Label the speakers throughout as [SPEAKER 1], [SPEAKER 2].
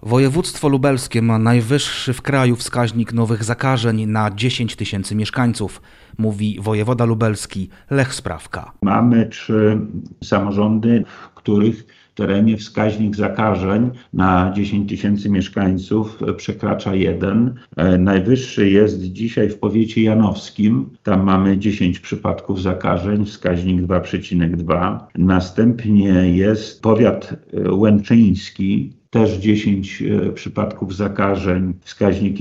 [SPEAKER 1] Województwo lubelskie ma najwyższy w kraju wskaźnik nowych zakażeń na 10 tysięcy mieszkańców, mówi wojewoda lubelski Lech Sprawka.
[SPEAKER 2] Mamy 3 samorządy, w których terenie wskaźnik zakażeń na 10 tysięcy mieszkańców przekracza 1. Najwyższy jest dzisiaj w powiecie janowskim. Tam mamy 10 przypadków zakażeń, wskaźnik 2,2. Następnie jest powiat łęczyński, też 10 przypadków zakażeń, wskaźnik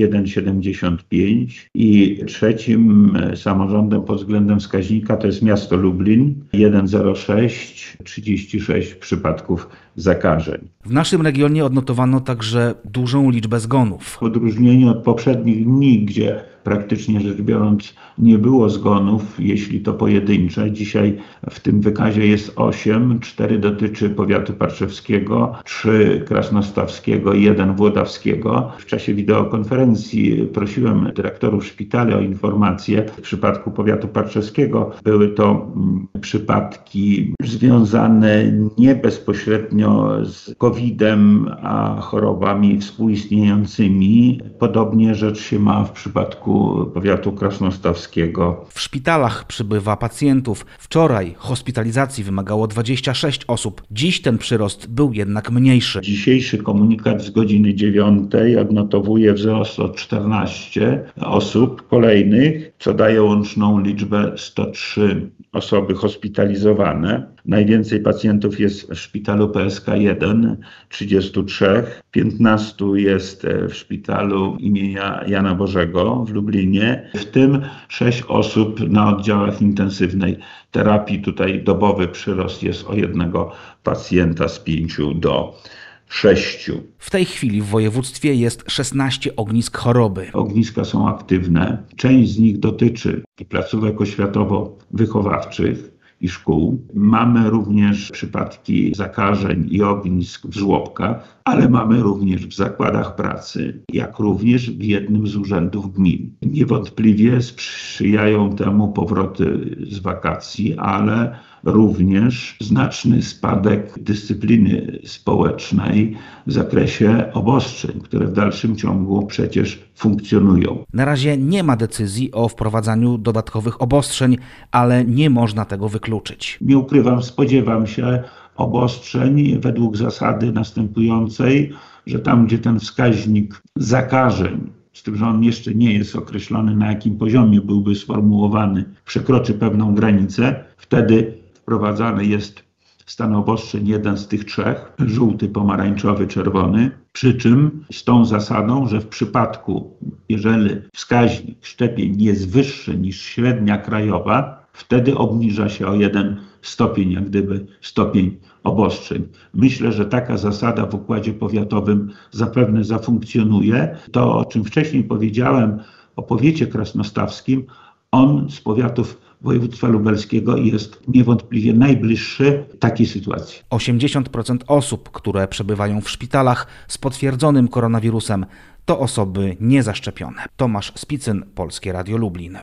[SPEAKER 2] 1,75. I trzecim samorządem pod względem wskaźnika to jest miasto Lublin, 1,06, 36 przypadków zakażeń.
[SPEAKER 1] W naszym regionie odnotowano także dużą liczbę zgonów.
[SPEAKER 2] W odróżnieniu od poprzednich dni, gdzie praktycznie rzecz biorąc nie było zgonów, jeśli to pojedyncze. Dzisiaj w tym wykazie jest 8, 4 dotyczy powiatu parszewskiego, 3 krasnostawskiego i 1 włodawskiego. W czasie wideokonferencji prosiłem dyrektorów szpitali o informacje. W przypadku powiatu parszewskiego były to przypadki związane nie bezpośrednio z COVID-em, a chorobami współistniejącymi. Podobnie rzecz się ma w przypadku powiatu krasnostawskiego.
[SPEAKER 1] W szpitalach przybywa pacjentów. Wczoraj hospitalizacji wymagało 26 osób. Dziś ten przyrost był jednak mniejszy.
[SPEAKER 2] Dzisiejszy komunikat z godziny 9 odnotowuje wzrost o 14 osób kolejnych, co daje łączną liczbę 103 osoby hospitalizowane. Najwięcej pacjentów jest w szpitalu PSK-1, 33, 15 jest w szpitalu imienia Jana Bożego w Lublinie, w tym 6 osób na oddziałach intensywnej terapii. Tutaj dobowy przyrost jest o 1 pacjenta z 5 do 6.
[SPEAKER 1] W tej chwili w województwie jest 16 ognisk choroby.
[SPEAKER 2] Ogniska są aktywne. Część z nich dotyczy placówek oświatowo-wychowawczych i szkół. Mamy również przypadki zakażeń i ognisk w żłobkach, ale mamy również w zakładach pracy, jak również w jednym z urzędów gmin. Niewątpliwie sprzyjają temu powroty z wakacji, ale również znaczny spadek dyscypliny społecznej w zakresie obostrzeń, które w dalszym ciągu przecież funkcjonują.
[SPEAKER 1] Na razie nie ma decyzji o wprowadzaniu dodatkowych obostrzeń, ale nie można tego wykluczyć.
[SPEAKER 2] Nie ukrywam, spodziewam się obostrzeń według zasady następującej, że tam, gdzie ten wskaźnik zakażeń, z tym, że on jeszcze nie jest określony, na jakim poziomie byłby sformułowany, przekroczy pewną granicę, wtedy wprowadzany jest stan obostrzeń jeden z tych 3, żółty, pomarańczowy, czerwony, przy czym z tą zasadą, że w przypadku, jeżeli wskaźnik szczepień jest wyższy niż średnia krajowa, wtedy obniża się o 1 stopień, jak gdyby stopień obostrzeń. Myślę, że taka zasada w układzie powiatowym zapewne zafunkcjonuje. To, o czym wcześniej powiedziałem o powiecie krasnostawskim, on z powiatów województwa lubelskiego jest niewątpliwie najbliższy takiej sytuacji.
[SPEAKER 1] 80% osób, które przebywają w szpitalach z potwierdzonym koronawirusem, to osoby niezaszczepione. Tomasz Spicyn, Polskie Radio Lublin.